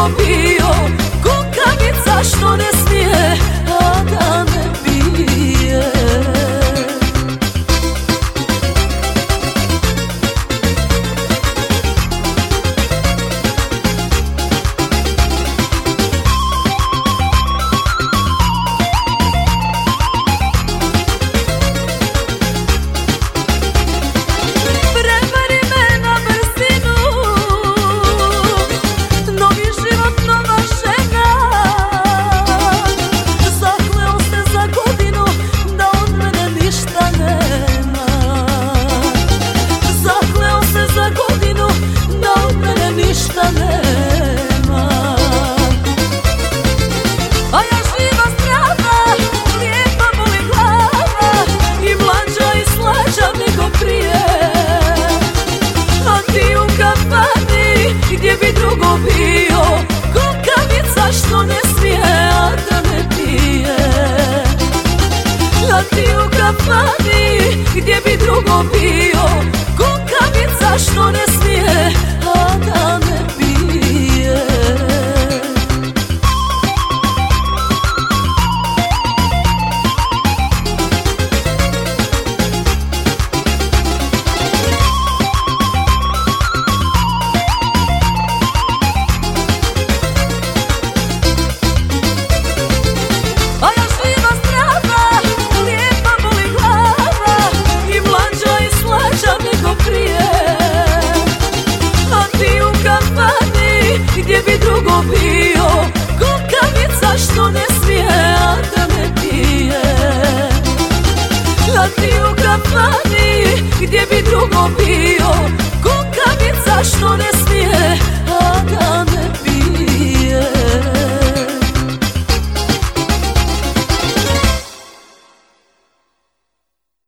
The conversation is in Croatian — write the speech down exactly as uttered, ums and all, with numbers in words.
drugo bio, kukavica što ne smije, a da ne pije. Gdje bi drugo bio, kukavica što ne smije, a da ne pije. A ti u kafani, gdje bi drugo bio, kukavica što ne smije, a da ne pije. Gdje bi drugo bio, kukavica što ne smije, a da ne pije. A ti u kafani, gdje bi drugo bio, kukavica što ne smije,